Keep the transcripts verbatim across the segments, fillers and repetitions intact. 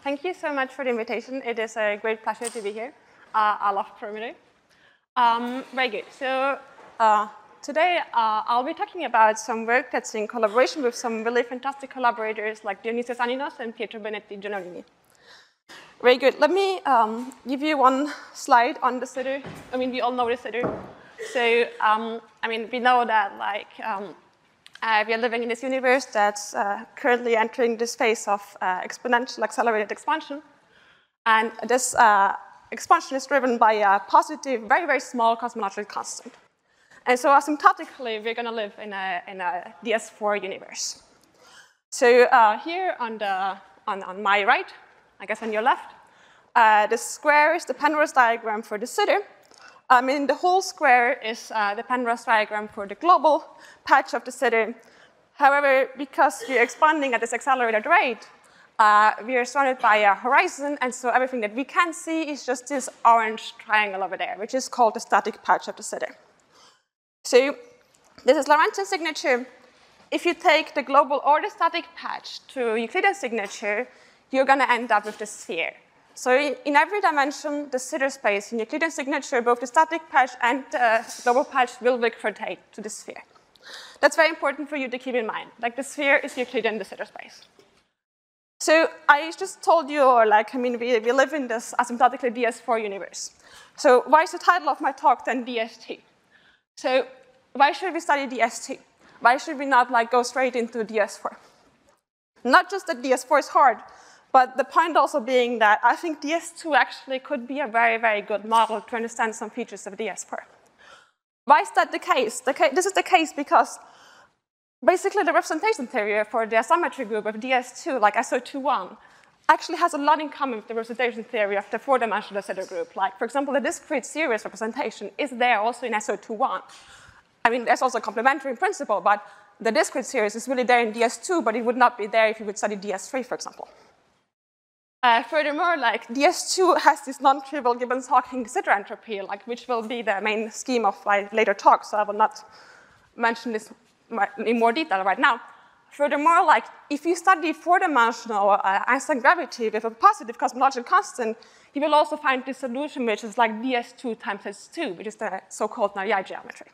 thank you so much for the invitation. It is a great pleasure to be here. Uh, I love Perimeter. Um, very good. So uh, today uh, I'll be talking about some work that's in collaboration with some really fantastic collaborators like Dionysios Aninos and Pietro Benetti Giannolini. Very good. Let me um, give you one slide on the sitter. I mean, we all know the sitter. So, um, I mean, we know that, like, um, uh, we are living in this universe that's uh, currently entering this phase of uh, exponential accelerated expansion. And this uh, expansion is driven by a positive, very, very small cosmological constant. And so, asymptotically, we're going to live in a, in a D S four universe. So, uh, here on, the, on, on my right, I guess on your left, uh, the square is the Penrose diagram for the sitter. I mean, the whole square is uh, the Penrose diagram for the global patch of the sitter. However, because we're expanding at this accelerated rate, uh, we are surrounded by a horizon, and so everything that we can see is just this orange triangle over there, which is called the static patch of the sitter. So this is Lorentz signature. If you take the global or the static patch to Euclidean signature, you're going to end up with the sphere. So in every dimension, the sitter space in Euclidean signature, both the static patch and the global patch will equivalent to the sphere. That's very important for you to keep in mind. Like, the sphere is Euclidean, the sitter space. So I just told you, or like, I mean, we, we live in this asymptotically D S four universe. So why is the title of my talk then D S T? So why should we study D S T? Why should we not like go straight into D S four? Not just that D S four is hard, but the point also being that I think D S two actually could be a very, very good model to understand some features of D S four. Why is that the case? The ca this is the case because basically the representation theory for the asymmetry group of D S two, like S O two one, actually has a lot in common with the representation theory of the four-dimensional sitter group. Like, for example, the discrete series representation is there also in S O two one. I mean, there's also complementary in principle, but the discrete series is really there in D S two, but it would not be there if you would study D S three, for example. Uh, furthermore, like, D S two has this non-trivial Gibbons-Hawking sitter entropy, like, which will be the main scheme of my later talk, so I will not mention this in more detail right now. Furthermore, like, if you study four-dimensional uh, Einstein gravity with a positive cosmological constant, you will also find this solution, which is like D S two times S two, which is the so-called Navier geometry.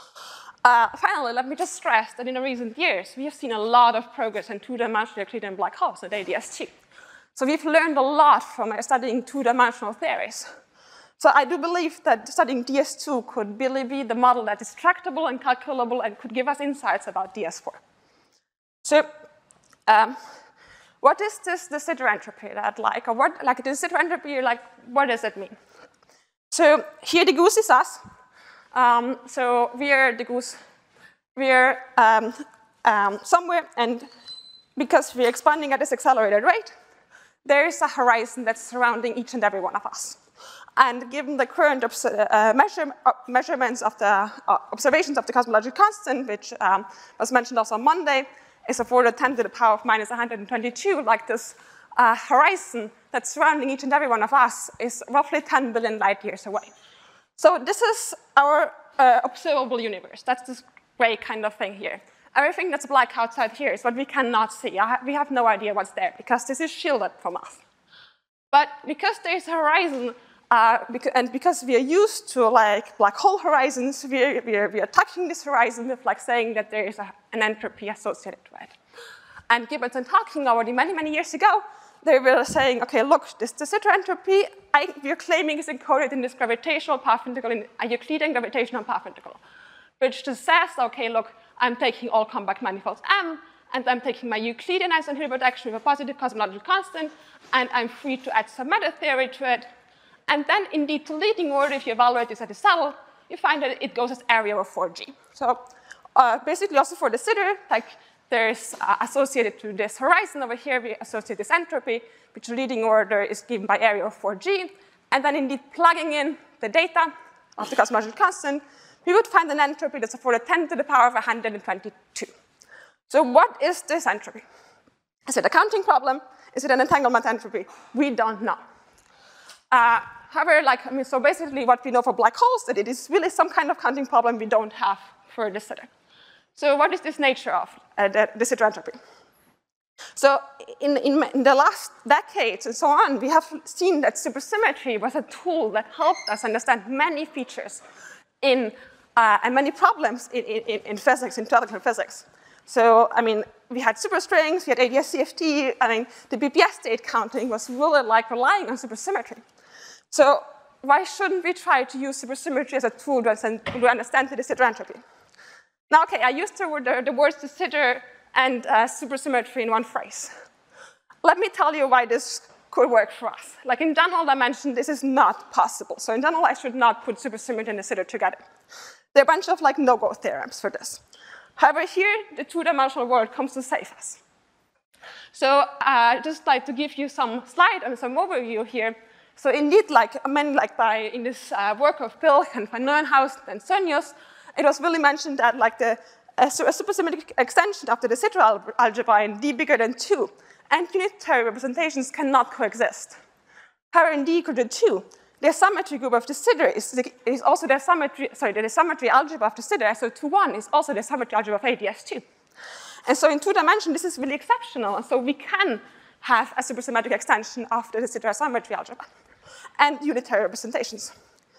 Uh, finally, let me just stress that in the recent years, we have seen a lot of progress in two-dimensional Euclidean black holes, today D S T. So we've learned a lot from studying two-dimensional theories. So I do believe that studying D S two could really be the model that is tractable and calculable and could give us insights about D S four. So um, what is this the sitter entropy that like, or what, like the sitter entropy, like, what does it mean? So here the goose is us. Um, so we are the goose. We are um, um, somewhere, and because we're expanding at this accelerated rate, there is a horizon that's surrounding each and every one of us. And given the current uh, measure, uh, measurements of the uh, observations of the cosmological constant, which um, was mentioned also on Monday, is afforded ten to the power of minus one hundred twenty-two, like this uh, horizon that's surrounding each and every one of us is roughly ten billion light years away. So this is our uh, observable universe. That's this gray kind of thing here. Everything that's black outside here is what we cannot see. Ha we have no idea what's there because this is shielded from us. But because there's a horizon, uh, beca and because we are used to like black hole horizons, we are, we are, we are touching this horizon with like saying that there is a, an entropy associated to it. And Gibbons and Hawking already many, many years ago, they were saying, okay, look, this the sitter entropy I, we're claiming is encoded in this gravitational path integral, in a Euclidean gravitational path integral, which just says, okay, look, I'm taking all compact manifolds M, and I'm taking my Euclidean Einstein-Hilbert action with a positive cosmological constant, and I'm free to add some meta theory to it. And then in the leading order, if you evaluate this at the saddle, you find that it goes as area of four G. So uh, basically also for the sitter, like there's uh, associated to this horizon over here, we associate this entropy, which the leading order is given by area of four G. And then indeed plugging in the data of the cosmological constant, we would find an entropy that's afforded ten to the power of one hundred twenty-two. So what is this entropy? Is it a counting problem? Is it an entanglement entropy? We don't know. Uh, however, like, I mean, so basically what we know for black holes, that it is really some kind of counting problem we don't have for the sitter. So what is this nature of uh, the, the sitter entropy? So in, in, in the last decades and so on, we have seen that supersymmetry was a tool that helped us understand many features in, uh, and many problems in, in, in physics, in theoretical physics. So, I mean, we had superstrings, we had A D S C F T, I mean, the B P S state counting was really like relying on supersymmetry. So why shouldn't we try to use supersymmetry as a tool to understand the de Sitter entropy? Now, okay, I used the, the, the words de Sitter and uh, supersymmetry in one phrase. Let me tell you why this could work for us. Like in general dimension, this is not possible. So in general, I should not put supersymmetry and de Sitter together. There are a bunch of like no-go theorems for this. However, here, the two-dimensional world comes to save us. So I'd uh, just like to give you some slide and some overview here. So indeed, like, I mean, like by, in this uh, work of Pilch and Van Neuenhuis and Sönius, it was really mentioned that like the a, a supersymmetric extension of the de Sitter al algebra in D bigger than two and unitary representations cannot coexist. However, in D equal to two, the symmetry group of de Sitter is, the, is also the symmetry, sorry, the symmetry algebra of de Sitter, so two one is also the symmetry algebra of A D S two. And so in two dimensions, this is really exceptional, and so we can have a supersymmetric extension of the de Sitter symmetry algebra and unitary representations.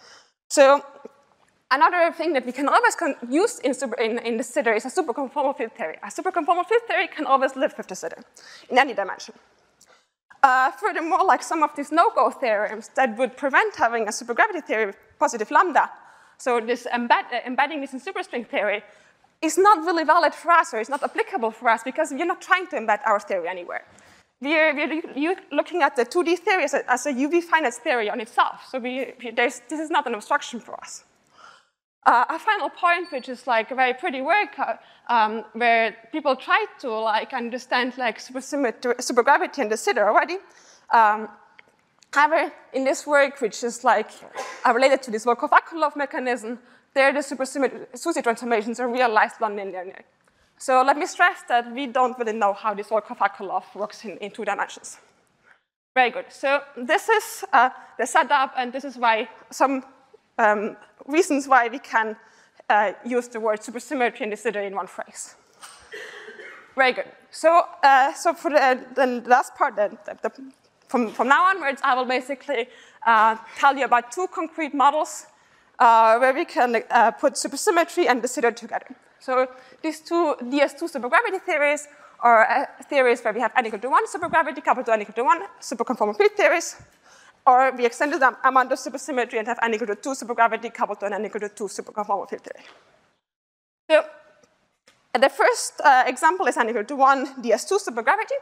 So another thing that we can always con use in, super, in, in de Sitter is a superconformal field theory. A superconformal field theory can always live with de Sitter in any dimension. Uh, furthermore, like some of these no-go theorems that would prevent having a supergravity theory with positive lambda, so this embed, uh, embedding this in superstring theory, is not really valid for us, or is not applicable for us, because we're not trying to embed our theory anywhere. We're, we're looking at the two D theory as a, as a U V finite theory on itself, so we, we, this is not an obstruction for us. Uh, a final point, which is like a very pretty work, uh, um, where people try to like understand like supergravity and de Sitter already. Um, however, in this work, which is like uh, related to this Volkov-Akolov mechanism, there the supersymmetry transformations are realized non-linearly. So let me stress that we don't really know how this Volkov-Akolov works in, in two dimensions. Very good. So this is uh, the setup, and this is why some um, reasons why we can uh, use the word supersymmetry and de Sitter in one phrase. Very good. So, uh, so for the, the last part, the, the, from, from now onwards, I will basically uh, tell you about two concrete models uh, where we can uh, put supersymmetry and de Sitter together. So these two D S two supergravity theories are uh, theories where we have n equal to one supergravity coupled to n equal to one superconformal field theories, or we extended the amount of supersymmetry and have n equal to two supergravity coupled to an n equal to two superconformal field theory. So the first uh, example is n equal to one D S two supergravity.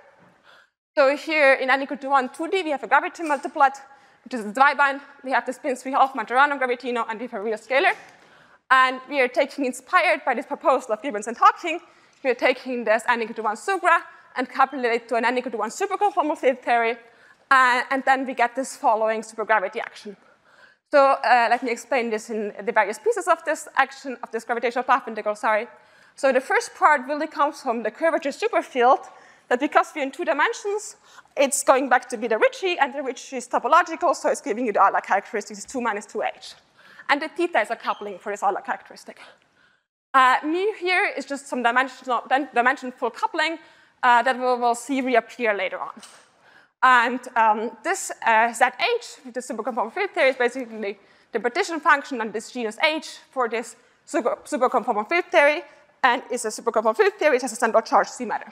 So here in n equal to one two D, we have a gravity multiplet, which is a Zweibein. We have the spins three half Majorano gravitino, and we have a real scalar. And we are taking, inspired by this proposal of Gibbons and Hawking, we are taking this n equal to one sugra and coupling it to an n equal to one superconformal field theory, uh, and then we get this following supergravity action. So uh, let me explain this in the various pieces of this action, of this gravitational path integral, sorry. So the first part really comes from the curvature superfield, that because we're in two dimensions, it's going back to be the Ricci, and the Ricci is topological, so it's giving you the Euler characteristics two minus two h. And the theta is a coupling for this Euler characteristic. Uh, mu here is just some dimensional, dimensionful coupling uh, that we will see reappear later on. And um, this uh, Z H, the superconformal field theory, is basically the partition function on this genus H for this super, superconformal field theory, and is a superconformal field theory, it has a central charge C matter.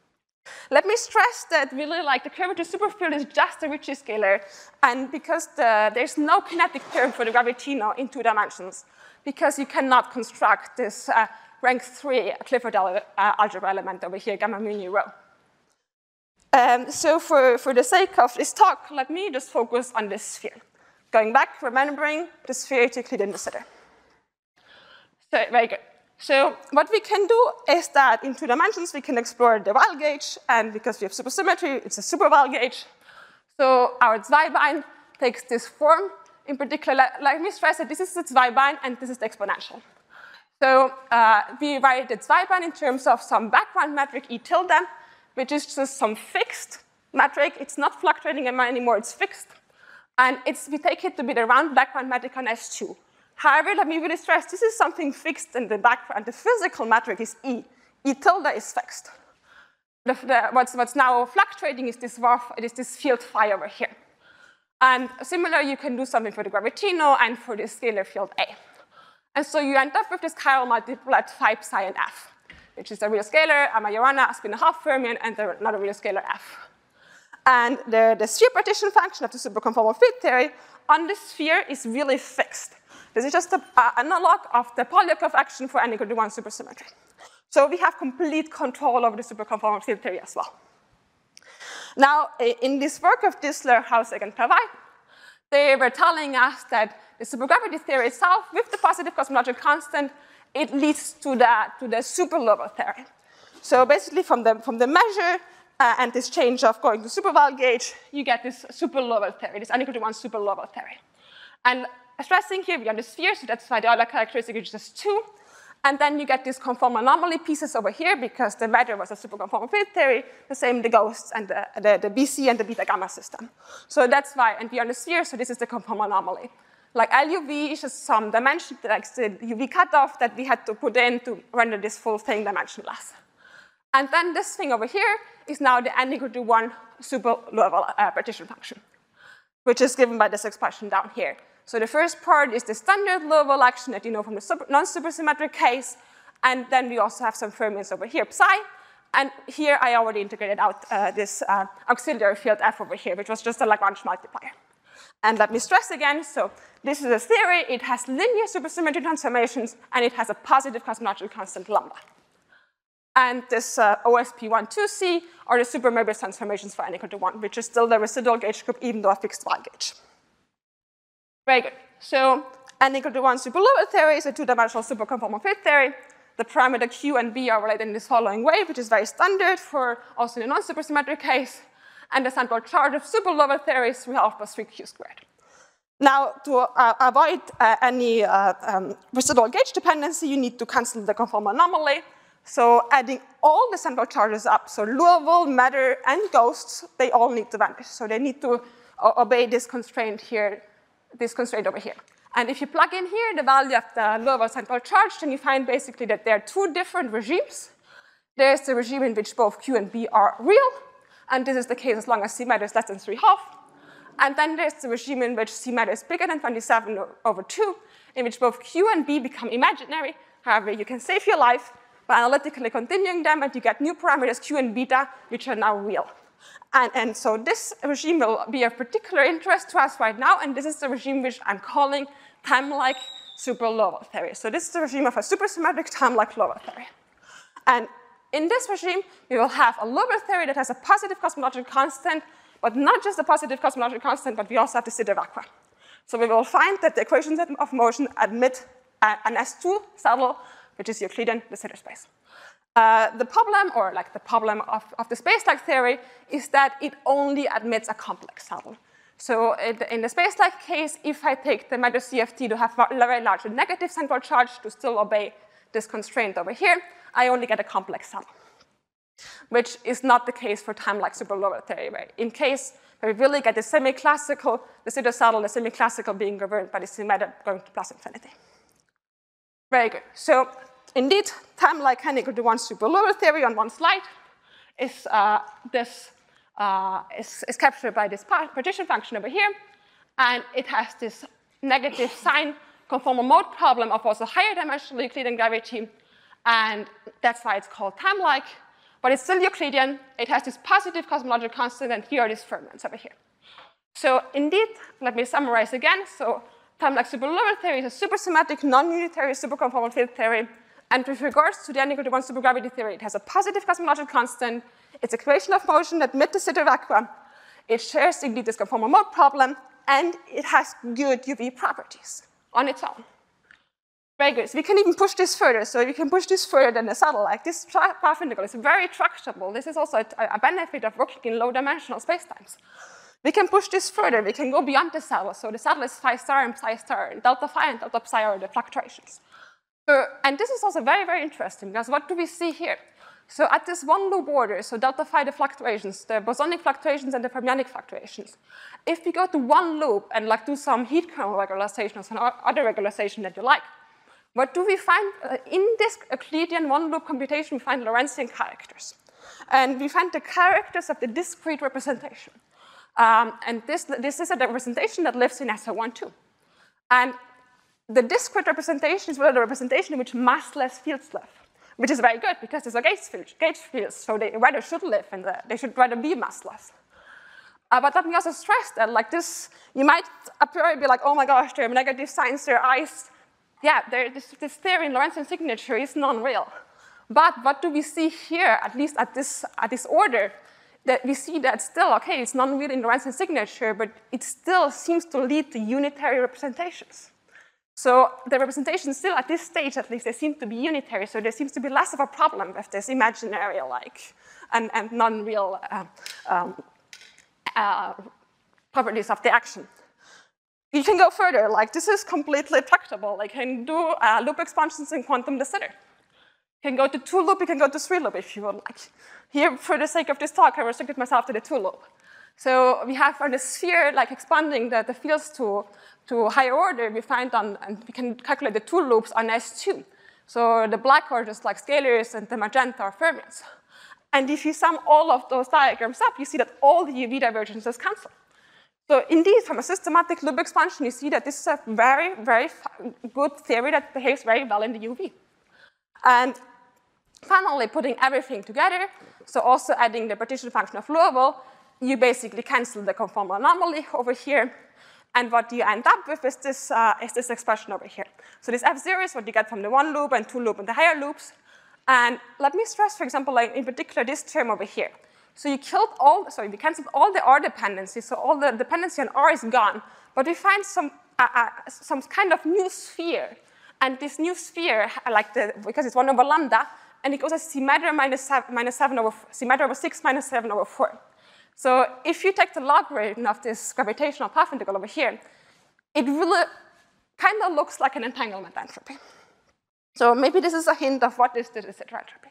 Let me stress that really like the curvature superfield is just a Ricci scalar, and because the, there's no kinetic term for the gravitino in two dimensions, because you cannot construct this uh, rank three Clifford uh, algebra element over here, gamma mu nu rho. Um, so for, for the sake of this talk, let me just focus on this sphere. Going back, remembering the sphere is Euclidean in de Sitter. So, very good. So what we can do is that in two dimensions, we can explore the Weyl gauge, and because we have supersymmetry, it's a super Weyl gauge. So our Zweibein takes this form. In particular, let, let me stress that this is the Zweibein, and this is the exponential. So uh, we write the Zweibein in terms of some background metric E tilde, which is just some fixed metric. It's not fluctuating anymore, it's fixed. And it's, we take it to be the round background metric on S two. However, let me really stress, this is something fixed in the background. The physical metric is E. E tilde is fixed. the, the, what's, what's now fluctuating is this, warf, it is this field phi over here. And similar, you can do something for the gravitino and for the scalar field A. And so you end up with this chiral multiple at phi, psi, and f, which is a real scalar, a Majorana, a spin and a half fermion, and another real scalar f. And the, the sphere partition function of the superconformal field theory on the sphere is really fixed. This is just an analog of the Polyakov action for n equal to one supersymmetry. So we have complete control over the superconformal field theory as well. Now, in this work of Dissler, Hauseg, and Pavai, they were telling us that the supergravity theory itself, with the positive cosmological constant, it leads to the, to the super Liouville theory. So basically, from the, from the measure uh, and this change of going to super-Weyl gauge, you get this super Liouville theory, this n equal to one super Liouville theory. And stressing here, we are on the sphere, so that's why the other characteristic is just two. And then you get these conformal anomaly pieces over here because the matter was a superconformal field theory, the same the ghosts and the, the, the B C and the beta gamma system. So that's why, and we are on the sphere, so this is the conformal anomaly. Like L U V is just some dimension, like the U V cutoff that we had to put in to render this full thing dimensionless. And then this thing over here is now the n equal to one super Liouville uh, partition function, which is given by this expression down here. So the first part is the standard Liouville action that you know from the non-supersymmetric case, and then we also have some fermions over here, psi, and here I already integrated out uh, this uh, auxiliary field f over here, which was just a Lagrange multiplier. And let me stress again, so this is a theory, it has linear supersymmetry transformations, and it has a positive cosmological constant lambda. And this uh, O S P one two C are the super Möbius transformations for n equal to one, which is still the residual gauge group, even though a fixed Weyl gauge. Very good. So n equal to one super Liouville theory is a two-dimensional superconformal field theory. The parameter q and b are related in this following way, which is very standard for also in a non-supersymmetric case. And the central charge of super Liouville theory is three half plus three q squared. Now, to uh, avoid uh, any uh, um, residual gauge dependency, you need to cancel the conformal anomaly. So adding all the central charges up, so Liouville, matter, and ghosts, they all need to vanish. So they need to uh, obey this constraint here, this constraint over here. And if you plug in here the value of the Liouville central charge, then you find basically that there are two different regimes. There's the regime in which both q and b are real, and this is the case as long as c matter is less than three half. And then there's the regime in which c matter is bigger than twenty-seven over two, in which both q and b become imaginary. However, you can save your life by analytically continuing them, and you get new parameters q and beta, which are now real. And, and so this regime will be of particular interest to us right now, and this is the regime which I'm calling time-like super Liouville theory. So this is the regime of a supersymmetric time-like Liouville theory. And in this regime, we will have a Liouville theory that has a positive cosmological constant, but not just a positive cosmological constant, but we also have the de Sitter vacua. So we will find that the equations of motion admit an S two saddle, which is Euclidean de Sitter space. Uh, the problem, or like the problem of, of the space-like theory, is that it only admits a complex saddle. So it, in the space-like case, if I take the matter C F T to have a very large negative central charge to still obey this constraint over here, I only get a complex saddle, which is not the case for time-like super Liouville theory, right? In case where we really get the semi-classical, the Sitter saddle, the semi-classical being governed by the C matter going to plus infinity. Very good. So indeed, time-like n equal to one super Liouville theory on one slide is uh, this uh, is, is captured by this partition function over here, and it has this negative sign conformal mode problem of also higher dimensional Euclidean gravity, and that's why it's called time-like. But it's still Euclidean. It has this positive cosmological constant, and here are these fermions over here. So indeed, let me summarize again. So time-like super Liouville theory is a supersymmetric, non-unitary superconformal field theory. And with regards to the n equal to one supergravity theory, it has a positive cosmological constant. Its equation of motion admits the Sitter vacua. It shares indeed this conformal mode problem, and it has good U V properties on its own. Very good. So we can even push this further. So we can push this further than the saddle. Like this path integral is very tractable. This is also a, a benefit of working in low-dimensional spacetimes. We can push this further. We can go beyond the saddle. So the saddle is phi star and psi star, and delta phi and delta psi are the fluctuations. So, and this is also very, very interesting, because what do we see here? So at this one loop order, so delta phi the fluctuations, the bosonic fluctuations and the fermionic fluctuations, if we go to one loop and like do some heat kernel regularization or some other regularization that you like, what do we find? Uh, in this Euclidean one-loop computation, we find Lorentzian characters. and we find the characters of the discrete representation. Um, and this, this is a representation that lives in S O one too. And the discrete representation is really the representation in which massless fields live, which is very good because these are gauge fields, gauge fields so they rather should live in the, they should rather be massless. Uh, but let me also stress that like this, you might a priori be like, oh my gosh, there are negative signs, there are eyes. Yeah, there, this, this theory in Lorentzian signature is non-real. But what do we see here, at least at this, at this order, that we see that still, okay, it's non-real in Lorentzian signature, but it still seems to lead to unitary representations. So the representations still at this stage, at least, they seem to be unitary, so there seems to be less of a problem with this imaginary like and, and non-real uh, um, uh, properties of the action. You can go further, like this is completely tractable. I can do uh, loop expansions in quantum de Sitter. You can go to two loop, you can go to three loop if you would like. Here, for the sake of this talk, I restricted myself to the two loop. So we have on the sphere, like expanding the, the fields to, to higher order, we find on, and we can calculate the two loops on S two. So the black are just like scalars and the magenta are fermions. And if you sum all of those diagrams up, you see that all the U V divergences cancel. So indeed, from a systematic loop expansion, you see that this is a very, very good theory that behaves very well in the U V. And finally, putting everything together, so also adding the partition function of Liouville, you basically cancel the conformal anomaly over here. And what you end up with is this, uh, is this expression over here. So this F zero is what you get from the one loop and two loop and the higher loops. And let me stress, for example, like in particular this term over here. So you killed all, sorry, we canceled all the R dependencies, so all the dependency on R is gone. But we find some, uh, uh, some kind of new sphere. And this new sphere, like the, because it's one over lambda, and it goes as C matter minus seven, minus seven over, C matter over six minus seven over four. So if you take the logarithm of this gravitational path integral over here, it really kind of looks like an entanglement entropy. So maybe this is a hint of what is the de Sitter entropy.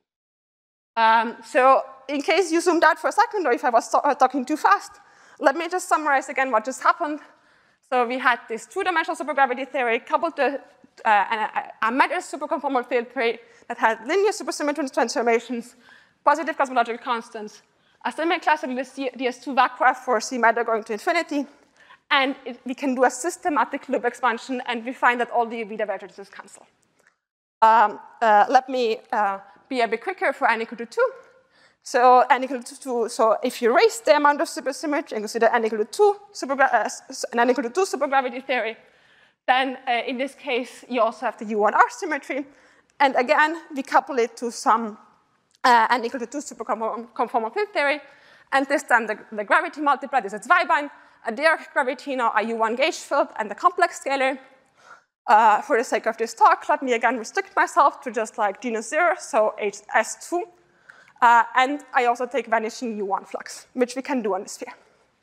Um, so in case you zoomed out for a second, or if I was talking too fast, let me just summarize again what just happened. So we had this two-dimensional supergravity theory coupled to uh, a, a matter superconformal field theory that had linear supersymmetric transformations, positive cosmological constants, a semi-classical D S two vacua for C matter going to infinity, and it, we can do a systematic loop expansion, and we find that all the U V divergences cancel. Um, uh, let me uh, be a bit quicker for n equal to two. So n equal to two, so if you raise the amount of supersymmetry and consider n equal to two, uh, n equal to two supergravity theory, then uh, in this case, you also have the U one R symmetry. And again, we couple it to some uh, n equal to two superconformal field theory. And this time, the, the gravity multiplied is at Zweibein, a Dirac gravity, now a U one gauge field, and the complex scalar. Uh, for the sake of this talk, let me again restrict myself to just like genus zero, so S two. Uh, and I also take vanishing U one flux, which we can do on the sphere.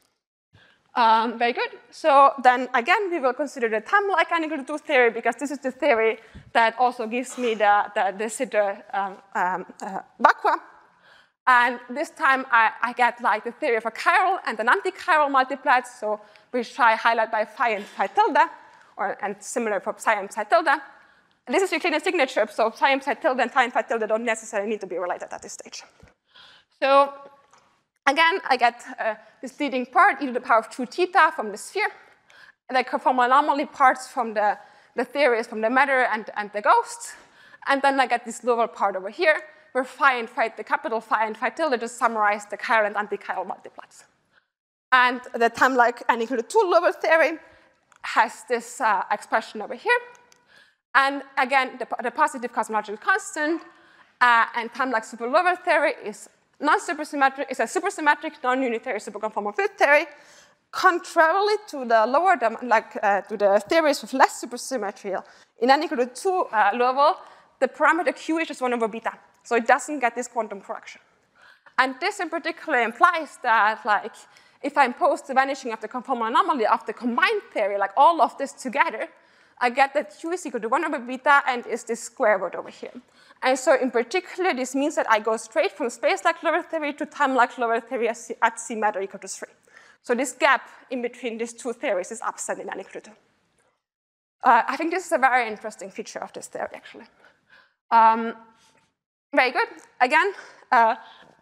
Um, very good. So then again, we will consider the time-like n equal to two theory, because this is the theory that also gives me the, the, the Sitter um, um, uh, vacua. And this time I, I get like the theory of a chiral and an anti-chiral multiplied, so which I highlight by phi and phi tilde, or, and similar for psi and psi tilde. And this is Euclidean signature, so psi and psi tilde and phi and phi tilde don't necessarily need to be related at this stage. So again, I get uh, this leading part, e to the power of two theta from the sphere. And I conformal anomaly parts from the, the theories from the matter and, and the ghosts. And then I get this Liouville part over here, where phi and phi, the capital phi and phi tilde just summarize the chiral and anti-chiral multiplies. And the time-like n equal to two Liouville theory has this uh, expression over here. And again, the, the positive cosmological constant uh, and time-like super Liouville theory is non-supersymmetric, is a supersymmetric, non-unitary superconformal field theory. Contrarily to the lower, like uh, to the theories with less supersymmetry, in n equal to two uh, Liouville, the parameter q is just one over beta. So it doesn't get this quantum correction. And this in particular implies that like, if I impose the vanishing of the conformal anomaly of the combined theory, like all of this together, I get that q is equal to one over beta and is this square root over here. And so in particular, this means that I go straight from space-like Liouville theory to time-like Liouville theory at C, at C matter equal to three. So this gap in between these two theories is absent in n equal to two. Uh, I think this is a very interesting feature of this theory, actually. Um, very good. Again, uh,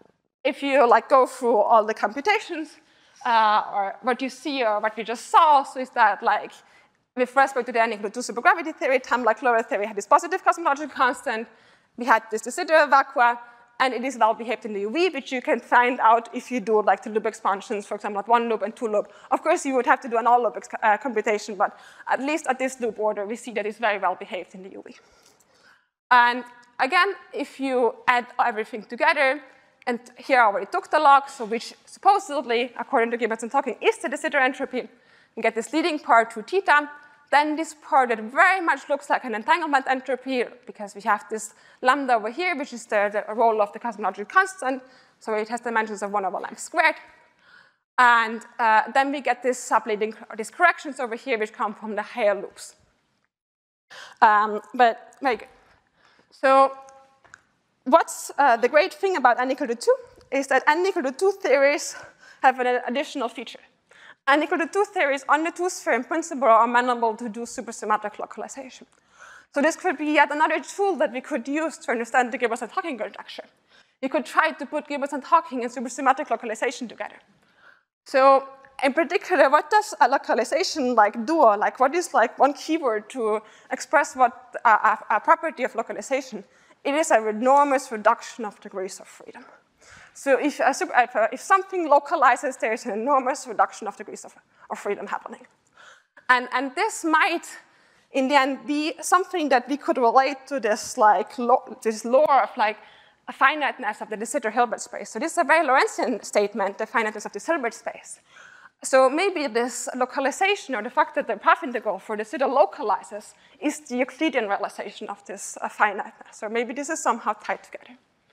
if you like go through all the computations, uh, or what you see or what we just saw, so is that like with respect to the n equal to two supergravity theory, time like Lorentz theory had this positive cosmological constant. We had this de Sitter vacua, and it is well behaved in the U V, which you can find out if you do like the loop expansions, for example, at one loop and two loop. Of course, you would have to do an all loop uh, computation, but at least at this loop order, we see that it's very well behaved in the U V. And again, if you add everything together, and here I already took the log, so which supposedly, according to Gibbons and Hawking, is the de Sitter entropy, and get this leading part to theta, then this part that very much looks like an entanglement entropy, because we have this lambda over here, which is the, the role of the cosmological constant, so it has dimensions of one over lambda squared. And uh, then we get this subleading, these corrections over here, which come from the higher loops. Um, but very good. So what's uh, the great thing about n equal to two is that n equal to two theories have an additional feature. N equal to two theories on the two-sphere in principle are amenable to do supersymmetric localization. So this could be yet another tool that we could use to understand the Gibbons and Hawking conjecture. You could try to put Gibbons and Hawking and supersymmetric localization together. So in particular, what does a localization like do? Or like what is like one keyword to express what a, a, a property of localization? It is an enormous reduction of degrees of freedom. So if, uh, if, uh, if something localizes, there's an enormous reduction of degrees of, of freedom happening. And, and this might, in the end, be something that we could relate to this, like, lo this law of like, a finiteness of the de Sitter-Hilbert space. So this is a very Lorentzian statement, the finiteness of this Hilbert space. So maybe this localization, or the fact that the path integral for de Sitter localizes, is the Euclidean realization of this uh, finiteness. Or maybe this is somehow tied together.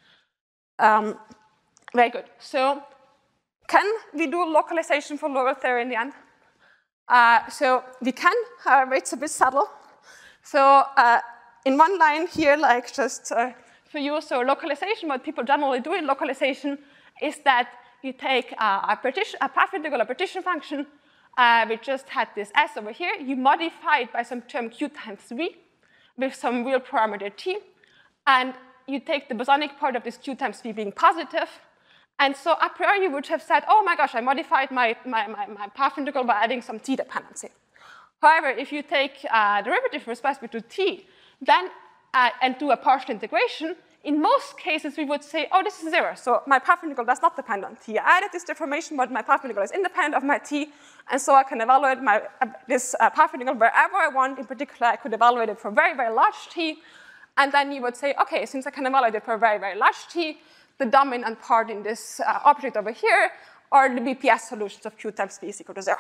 Um, Very good. So can we do localization for Lorentz theory in the end? Uh, so we can, however, it's a bit subtle. So uh, in one line here, like just uh, for you, so localization, what people generally do in localization is that you take uh, a, partition, a path integral, a partition function, uh, we just had this S over here, you modify it by some term Q times V with some real parameter T, and you take the bosonic part of this Q times V being positive. And so a priori you would have said, oh my gosh, I modified my, my, my, my path integral by adding some t dependency. However, if you take a derivative with respect to t, then uh, and do a partial integration, in most cases we would say, oh, this is zero. So my path integral does not depend on t. I added this deformation, but my path integral is independent of my t, and so I can evaluate my, uh, this uh, path integral wherever I want. In particular, I could evaluate it for very, very large t, and then you would say, okay, since I can evaluate it for very, very large t, the dominant part in this uh, object over here are the B P S solutions of Q times V is equal to zero.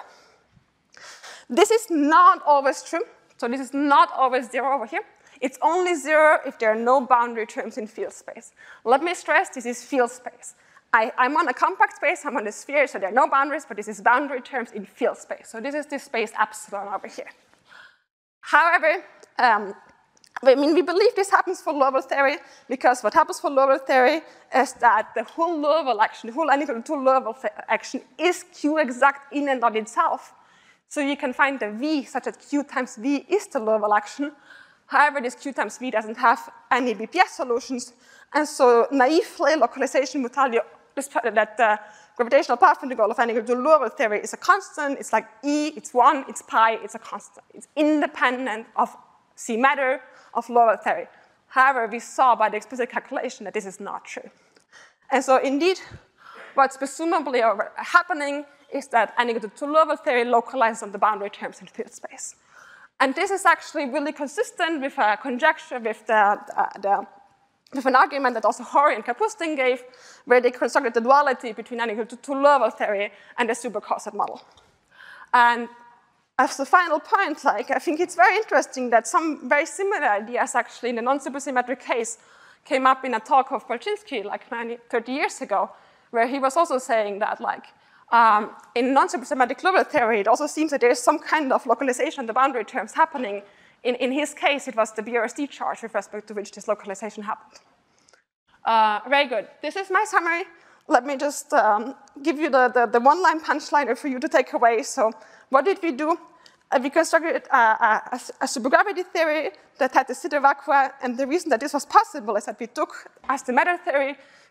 This is not always true. So this is not always zero over here. It's only zero if there are no boundary terms in field space. Let me stress, this is field space. I, I'm on a compact space, I'm on a sphere, so there are no boundaries, but this is boundary terms in field space. So this is this space epsilon over here. However, um, I mean, we believe this happens for Lorentz theory because what happens for Lorentz theory is that the whole Lorentz action, the whole n equal to two Lorentz action is Q exact in and of itself. So you can find the V such that Q times V is the Lorentz action. However, this Q times V doesn't have any B P S solutions. And so naively, localization would tell you that the gravitational path integral of n equal to Lorentz theory is a constant. It's like E, it's one, it's pi, it's a constant. It's independent of C matter of Lorentz theory. However, we saw by the explicit calculation that this is not true. And so indeed, what's presumably happening is that n equal to two Lorentz theory localizes on the boundary terms in field space. And this is actually really consistent with a conjecture with, the, uh, the, with an argument that also Horry and Kapustin gave, where they constructed the duality between n equal to two Lorentz theory and the supercoset model. And as the final point, like, I think it's very interesting that some very similar ideas actually in the non-supersymmetric case came up in a talk of Polchinski like thirty years ago, where he was also saying that like, um, in non-supersymmetric Lorentz theory, it also seems that there is some kind of localization of the boundary terms happening. In, in his case, it was the B R S D charge with respect to which this localization happened. Uh, very good. This is my summary. Let me just um, give you the, the, the one-line punchline for you to take away. So what did we do? Uh, we constructed a, a, a supergravity theory that had the Sitter vacua, and the reason that this was possible is that we took, as the matter theory,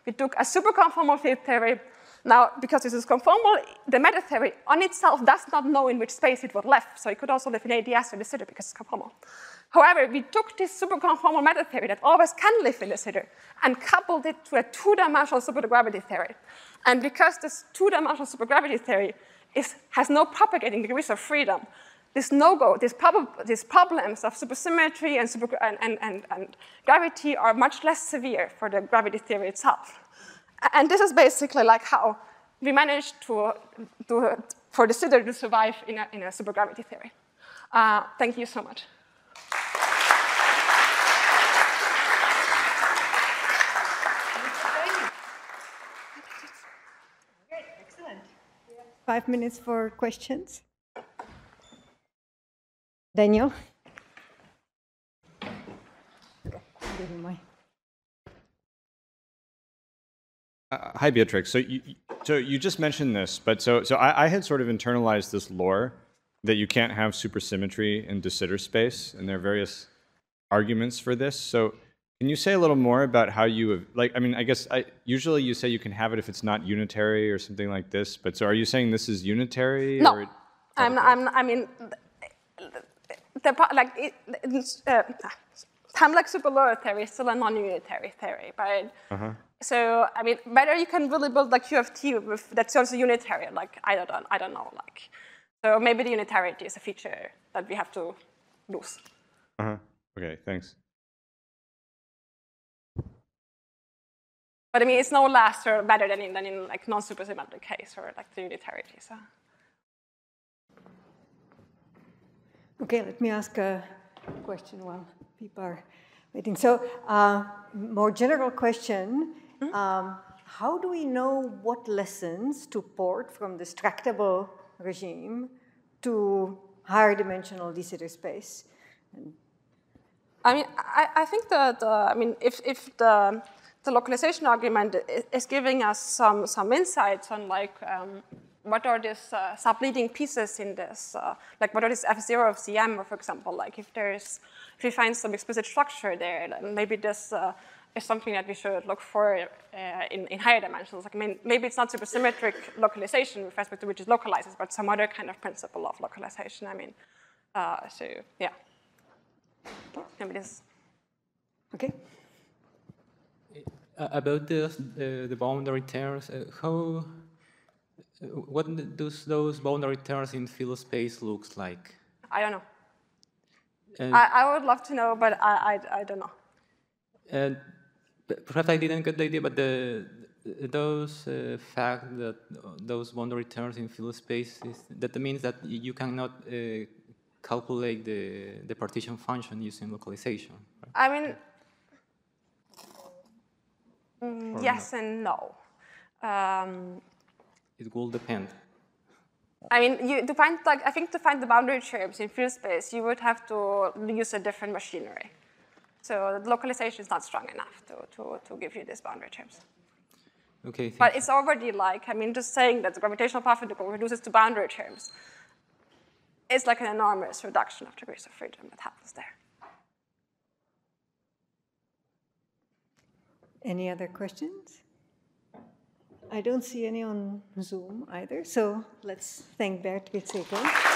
We took a superconformal field theory. Now, because this is conformal, the meta theory on itself does not know in which space it would live, so it could also live in A D S or the sitter because it's conformal. However, we took this superconformal meta theory that always can live in the sitter and coupled it to a two-dimensional supergravity theory. And because this two-dimensional supergravity theory is, has no propagating degrees of freedom, this no-go, these, prob these problems of supersymmetry and, super and, and, and, and gravity are much less severe for the gravity theory itself. And this is basically like how we managed to, to for the sitter to survive in a, in a supergravity theory. Uh, thank you so much. Great, excellent. Five minutes for questions. Daniel? Give him my. Uh, hi, Beatrix. So you, so you just mentioned this, but so so I, I had sort of internalized this lore that you can't have supersymmetry in de Sitter space, and there are various arguments for this. So can you say a little more about how you have, like? I mean, I guess I, usually you say you can have it if it's not unitary or something like this. But so are you saying this is unitary? No, or it, I'm, okay. I'm. I mean, the, the, like it, it's, uh, time-like superlower theory is still a non-unitary theory, right? Uh-huh. So, I mean, whether you can really build like Q of T with, that's also unitary, like, I don't, I don't know, like. So maybe the unitarity is a feature that we have to lose. Uh-huh. Okay, thanks. But I mean, it's no less or better than in, than in like non-supersymmetric case or like the unitarity, so. Okay, let me ask a question while people are waiting. So, uh, more general question. Mm-hmm. um, how do we know what lessons to port from this tractable regime to higher dimensional de Sitter space? And I mean, I, I think that, uh, I mean, if, if the, the localization argument is giving us some, some insights on like, um, what are these uh, subleading pieces in this, uh, like what are these F zero of C M, or for example, like if there's, if we find some explicit structure there, then maybe this uh, is something that we should look for uh, in, in higher dimensions. Like, I mean, maybe it's not supersymmetric localization with respect to which it localizes, but some other kind of principle of localization, I mean. Uh, so, yeah. Maybe this. Okay. Uh, about the, uh, the boundary terms, uh, how, uh, what does those boundary terms in field space looks like? I don't know. And I, I would love to know, but I, I, I don't know. And perhaps I didn't get the idea, but the, those uh, fact that those boundary terms in field space, is, that means that you cannot uh, calculate the, the partition function using localization. Right? I mean, mm, yes no? and no. Um, it will depend. I mean, you, to find, like, I think to find the boundary terms in field space, you would have to use a different machinery. So the localization is not strong enough to, to, to give you these boundary terms. Okay. But you. it's already like, I mean, just saying that the gravitational path integral reduces to boundary terms, it's like an enormous reduction of degrees of freedom that happens there. Any other questions? I don't see any on Zoom either, so let's thank Beatrix again.